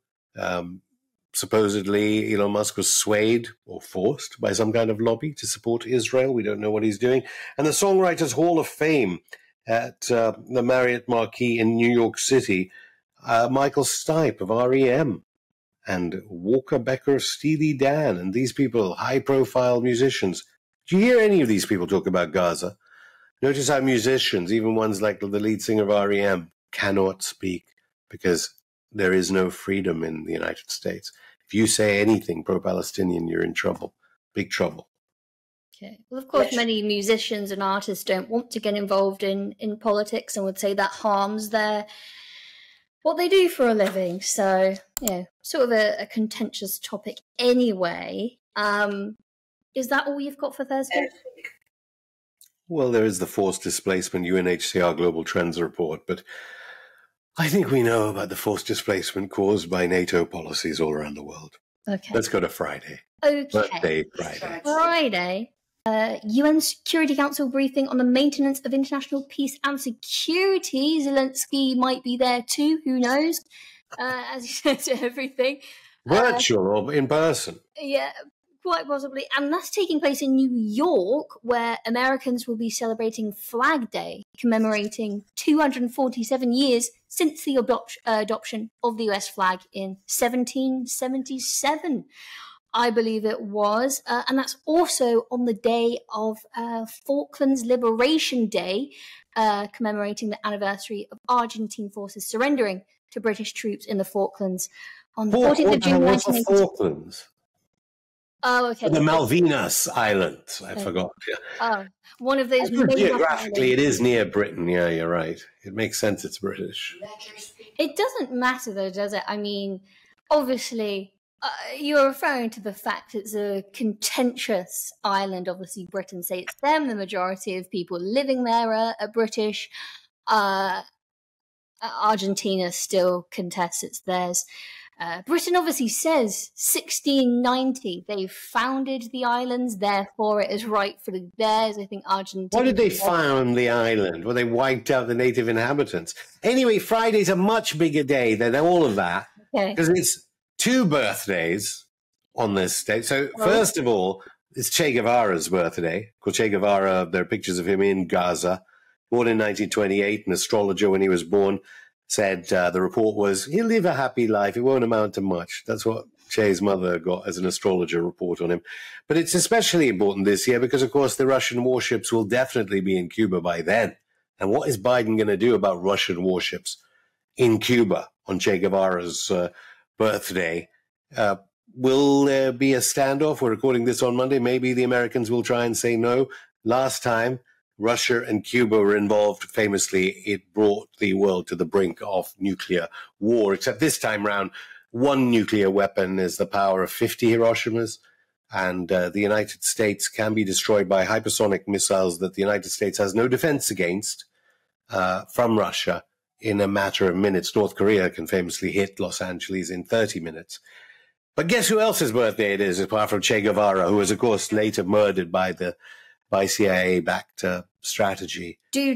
Supposedly, Elon Musk was swayed or forced by some kind of lobby to support Israel. We don't know what he's doing. And the Songwriters Hall of Fame at the Marriott Marquis in New York City, Michael Stipe of REM and Walker Becker of Steely Dan, and these people, high-profile musicians. Do you hear any of these people talk about Gaza? Notice how musicians, even ones like the lead singer of REM, cannot speak because there is no freedom in the United States. If you say anything pro-Palestinian, you're in trouble, big trouble. Okay. Well, of course, many musicians and artists don't want to get involved in politics and would say that harms what they do for a living. So, sort of a contentious topic anyway. Is that all you've got for Thursday? Well, there is the forced displacement UNHCR Global Trends report, but I think we know about the forced displacement caused by NATO policies all around the world. Okay. Let's go to Friday. Okay. Birthday Friday. Friday. UN Security Council briefing on the maintenance of international peace and security. Zelensky might be there too. Who knows? As you said, to everything. Virtual or in person? Yeah, quite possibly. And that's taking place in New York, where Americans will be celebrating Flag Day, commemorating 247 years since the adoption of the US flag in 1777. I believe it was. And that's also on the day of Falklands Liberation Day, commemorating the anniversary of Argentine forces surrendering to British troops in the Falklands on the 14th of June, 1982. Falklands? Oh, okay. The Malvinas Islands. I forgot. Yeah. Oh, one of those. Geographically, it is near Britain. Yeah, you're right. It makes sense it's British. It doesn't matter, though, does it? I mean, obviously, you're referring to the fact it's a contentious island. Obviously, Britain say it's them. The majority of people living there are British. Argentina still contests it's theirs. Britain obviously says 1690 they founded the islands, therefore it is rightfully theirs. I think Argentina. Why did they found the island? Well, they wiped out the native inhabitants. Anyway, Friday's a much bigger day than all of that because it's 2 birthdays on this day. So first of all, it's Che Guevara's birthday. Of course, Che Guevara, there are pictures of him in Gaza, born in 1928, an astrologer when he was born. Said the report was, he'll live a happy life. It won't amount to much. That's what Che's mother got as an astrologer report on him. But it's especially important this year because, of course, the Russian warships will definitely be in Cuba by then. And what is Biden going to do about Russian warships in Cuba on Che Guevara's birthday? Will there be a standoff? We're recording this on Monday. Maybe the Americans will try and say no. Last time, Russia and Cuba were involved. Famously, it brought the world to the brink of nuclear war, except this time round, one nuclear weapon is the power of 50 Hiroshimas, and the United States can be destroyed by hypersonic missiles that the United States has no defense against from Russia in a matter of minutes. North Korea can famously hit Los Angeles in 30 minutes. But guess who else's birthday it is, apart from Che Guevara, who was, of course, later murdered by CIA-backed strategy. Do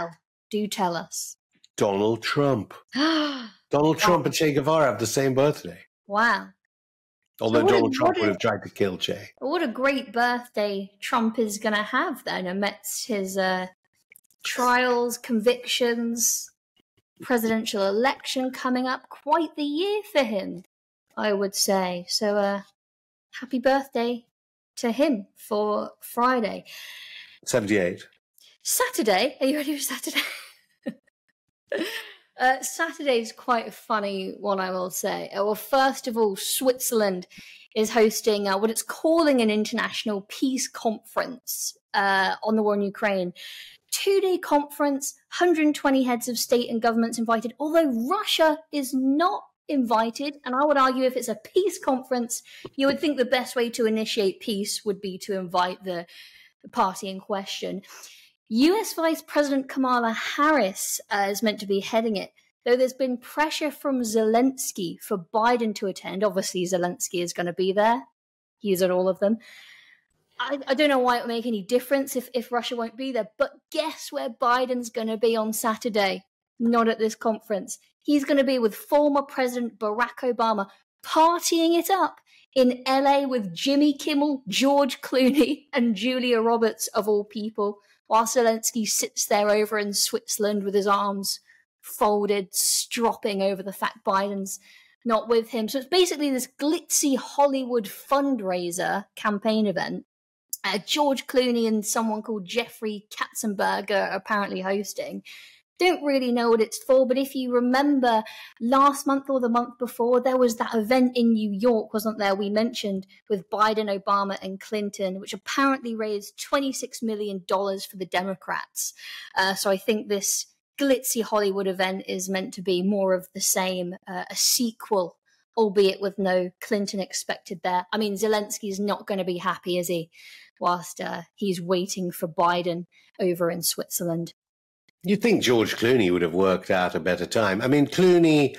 tell us. Donald Trump. Donald Trump and Che Guevara have the same birthday. Wow. Although Donald Trump would have tried to kill Che. What a great birthday Trump is going to have then amidst his trials, convictions, presidential election coming up. Quite the year for him, I would say. So happy birthday to him for Friday. 78. Saturday. Are you ready for Saturday? Saturday's quite a funny one, I will say. Well, first of all, Switzerland is hosting what it's calling an international peace conference on the war in Ukraine. 2-day conference, 120 heads of state and governments invited, although Russia is not invited. And I would argue if it's a peace conference, you would think the best way to initiate peace would be to invite the party in question. US Vice President Kamala Harris is meant to be heading it, though there's been pressure from Zelensky for Biden to attend. Obviously, Zelensky is going to be there. He's at all of them. I don't know why it would make any difference if Russia won't be there, but guess where Biden's going to be on Saturday? Not at this conference. He's going to be with former President Barack Obama, partying it up in LA with Jimmy Kimmel, George Clooney, and Julia Roberts, of all people, while Zelensky sits there over in Switzerland with his arms folded, stropping over the fact Biden's not with him. So it's basically this glitzy Hollywood fundraiser campaign event. George Clooney and someone called Jeffrey Katzenberg are apparently hosting. Don't really know what it's for, but if you remember last month or the month before, there was that event in New York, wasn't there, we mentioned, with Biden, Obama, and Clinton, which apparently raised $26 million for the Democrats. So I think this glitzy Hollywood event is meant to be more of the same, a sequel, albeit with no Clinton expected there. I mean, Zelensky's not going to be happy, is he, whilst he's waiting for Biden over in Switzerland. You'd think George Clooney would have worked out a better time. I mean, Clooney,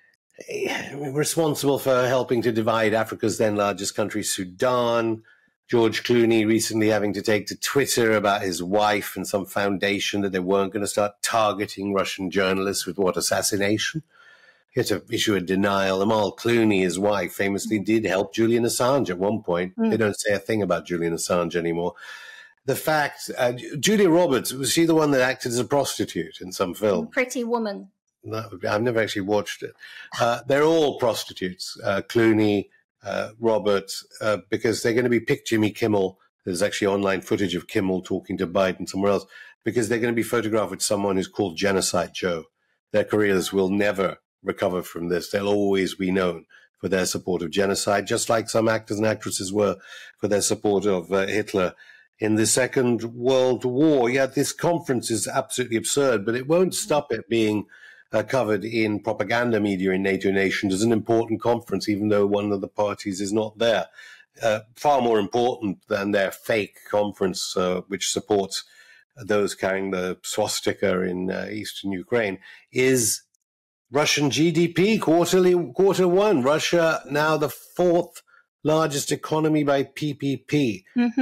responsible for helping to divide Africa's then largest country, Sudan. George Clooney recently having to take to Twitter about his wife and some foundation that they weren't going to start targeting Russian journalists with assassination. He had to issue a denial. Amal Clooney, his wife, famously did help Julian Assange at one point. They don't say a thing about Julian Assange anymore. The fact, Julia Roberts, was she the one that acted as a prostitute in some film? Pretty Woman. No, I've never actually watched it. They're all prostitutes, Clooney, Roberts, because they're going to be Jimmy Kimmel. There's actually online footage of Kimmel talking to Biden somewhere else, because they're going to be photographed with someone who's called Genocide Joe. Their careers will never recover from this. They'll always be known for their support of genocide, just like some actors and actresses were for their support of Hitler in the Second World War. Yeah, this conference is absolutely absurd, but it won't stop it being covered in propaganda media in NATO nations as an important conference, even though one of the parties is not there. Far more important than their fake conference, which supports those carrying the swastika in eastern Ukraine, is Russian GDP, quarter one. Russia now the fourth largest economy by PPP,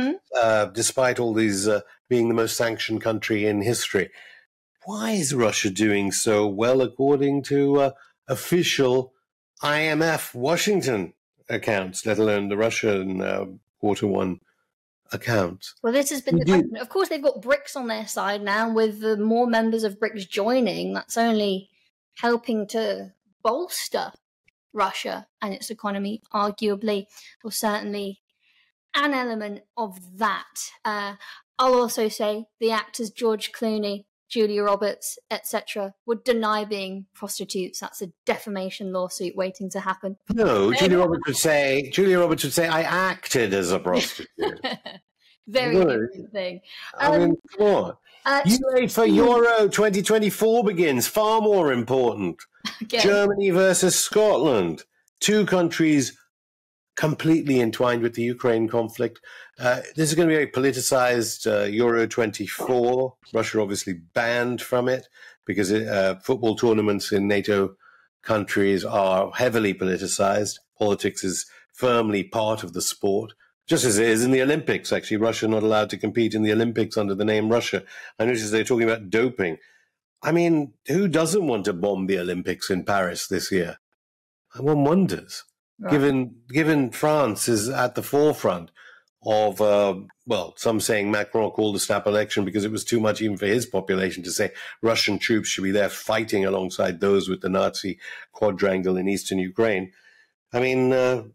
despite all these being the most sanctioned country in history. Why is Russia doing so well according to official IMF Washington accounts, let alone the Russian quarter one accounts? Well, this has been the question. Of course, they've got BRICS on their side now. With the more members of BRICS joining, that's only helping to bolster Russia and its economy, arguably, or certainly an element of that. I'll also say the actors George Clooney, Julia Roberts, etc., would deny being prostitutes. That's a defamation lawsuit waiting to happen. No, Julia Roberts would say, I acted as a prostitute. Very different thing. I mean, come on. UEFA Euro 2024 begins. Far more important. Okay. Germany versus Scotland. Two countries completely entwined with the Ukraine conflict. This is going to be very politicized. Euro 24. Russia obviously banned from it because football tournaments in NATO countries are heavily politicized. Politics is firmly part of the sport. Just as it is in the Olympics, actually. Russia not allowed to compete in the Olympics under the name Russia. I noticed they're talking about doping. I mean, who doesn't want to bomb the Olympics in Paris this year? One wonders, right. Given France is at the forefront of, some saying Macron called a snap election because it was too much even for his population to say Russian troops should be there fighting alongside those with the Nazi quadrangle in eastern Ukraine. I mean,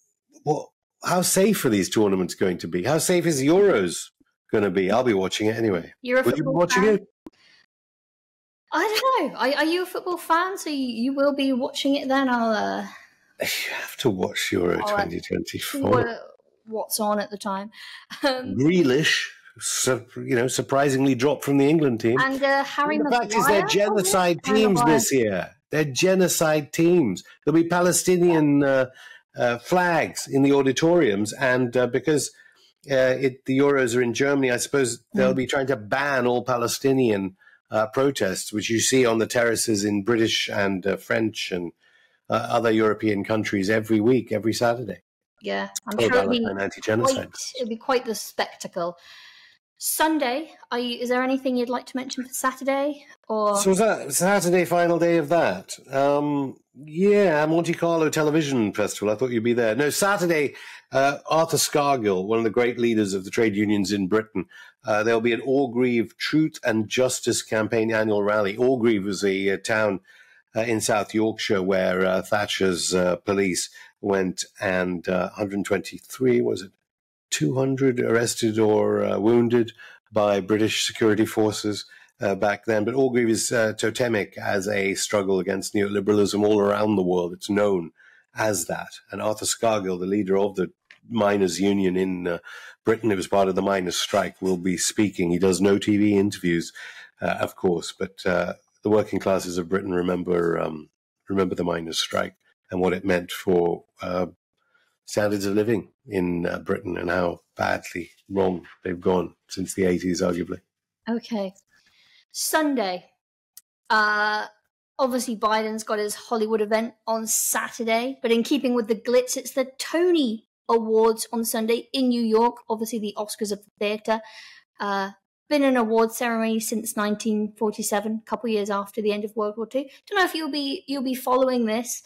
how safe are these tournaments going to be? How safe is Euros going to be? I'll be watching it anyway. Will you be watching it? I don't know. Are you a football fan? So you will be watching it then? I'll. You have to watch Euro 2024. What's on at the time? Grealish, surprisingly dropped from the England team. And Harry Maguire. The fact is, they're genocide teams this year. They're genocide teams. There'll be Palestinian flags in the auditoriums, and because the Euros are in Germany, I suppose they'll be trying to ban all Palestinian protests, which you see on the terraces in British and French and other European countries every week, every Saturday. Yeah, I'm sure it'll be quite the spectacle. Sunday, is there anything you'd like to mention for Saturday? So is that Saturday, final day of that? Monte Carlo Television Festival. I thought you'd be there. No, Saturday, Arthur Scargill, one of the great leaders of the trade unions in Britain, there'll be an Orgreave Truth and Justice Campaign annual rally. Orgreave was a town in South Yorkshire where Thatcher's police went, and 123, was it 200 arrested or wounded by British security forces back then. But Orgreave is totemic as a struggle against neoliberalism all around the world. It's known as that. And Arthur Scargill, the leader of the miners' union in Britain, who was part of the miners' strike, will be speaking. He does no TV interviews, of course, but the working classes of Britain remember the miners' strike and what it meant for standards of living in Britain and how badly wrong they've gone since the 80s, arguably. Okay. Sunday. Obviously, Biden's got his Hollywood event on Saturday, but in keeping with the glitz, it's the Tony Awards on Sunday in New York. Obviously, the Oscars of the theatre. Been an award ceremony since 1947, a couple of years after the end of World War II. Don't know if you'll be following this.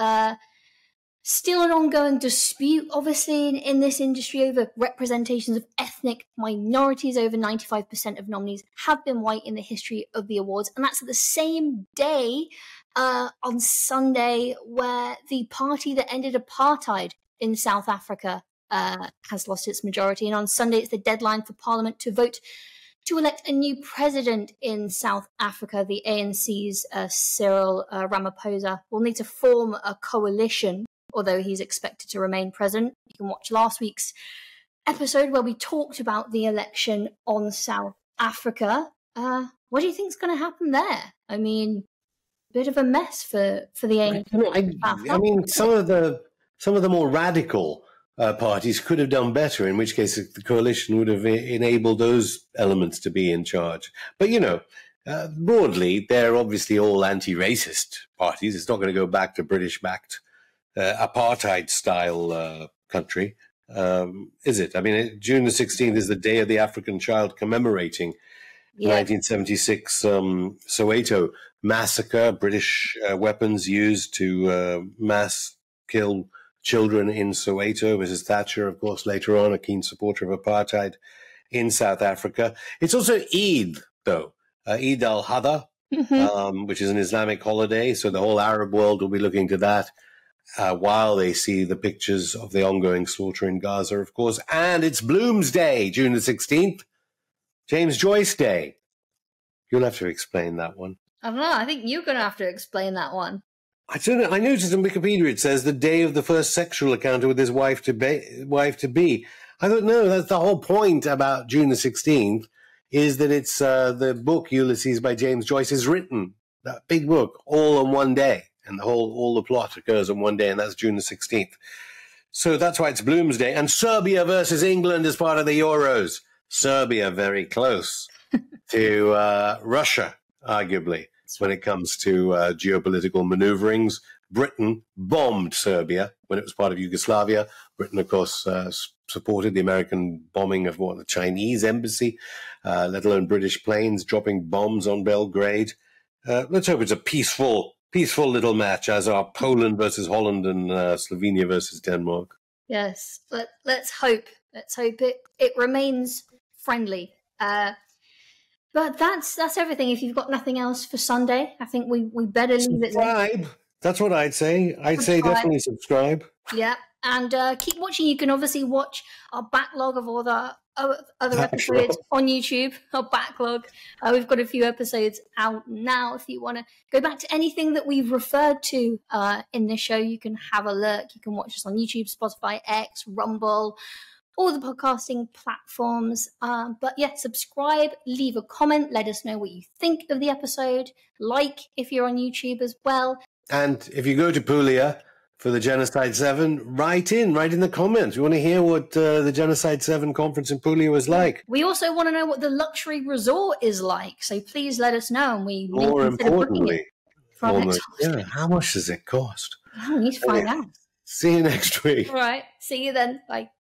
Still an ongoing dispute, obviously, in this industry over representations of ethnic minorities. Over 95% of nominees have been white in the history of the awards. And that's the same day on Sunday where the party that ended apartheid in South Africa has lost its majority. And on Sunday, it's the deadline for Parliament to vote to elect a new president in South Africa. The ANC's Cyril Ramaphosa will need to form a coalition, although he's expected to remain president. You can watch last week's episode where we talked about the election on South Africa. What do you think is going to happen there? I mean, a bit of a mess for the ANC. I mean, some of the more radical parties could have done better, in which case the coalition would have enabled those elements to be in charge. But, broadly, they're obviously all anti-racist parties. It's not going to go back to British-backed apartheid-style country, is it? I mean, June the 16th is the Day of the African Child, commemorating the 1976 Soweto massacre, British weapons used to mass kill children in Soweto. Mrs. Thatcher, of course, later on, a keen supporter of apartheid in South Africa. It's also Eid, though, Eid al-Adha, which is an Islamic holiday. So the whole Arab world will be looking to that while they see the pictures of the ongoing slaughter in Gaza, of course. And it's Bloomsday, June the 16th, James Joyce Day. You'll have to explain that one. I don't know. I think you're going to have to explain that one. I don't know. I noticed on Wikipedia it says the day of the first sexual encounter with his wife to be. I don't know. That's the whole point about June the 16th, is that it's the book Ulysses by James Joyce is written, that big book, all on one day, and all the plot occurs on one day, and that's June the 16th. So that's why it's Bloomsday. And Serbia versus England is part of the Euros. Serbia very close to Russia, arguably, when it comes to geopolitical maneuverings. Britain bombed Serbia when it was part of Yugoslavia. Britain, of course, supported the American bombing of the Chinese embassy, let alone British planes dropping bombs on Belgrade. Let's hope it's a peaceful little match, as are Poland versus Holland and Slovenia versus Denmark. Yes, let's hope. Let's hope it remains friendly. But that's everything. If you've got nothing else for Sunday, I think we better leave it there. Subscribe. That's what I'd say. I'd say definitely subscribe. Yeah, and keep watching. You can obviously watch our backlog of all the other episodes on YouTube, our backlog. We've got a few episodes out now. If you want to go back to anything that we've referred to in this show, you can have a look. You can watch us on YouTube, Spotify, X, Rumble, all the podcasting platforms. But yeah, subscribe, leave a comment, let us know what you think of the episode. Like if you're on YouTube as well. And if you go to Puglia for the Genocide 7, write in the comments. We want to hear what the Genocide 7 conference in Puglia was like. We also want to know what the luxury resort is like. So please let us know. And we more importantly, how much does it cost? We need to find out. See you next week. All right. See you then. Bye.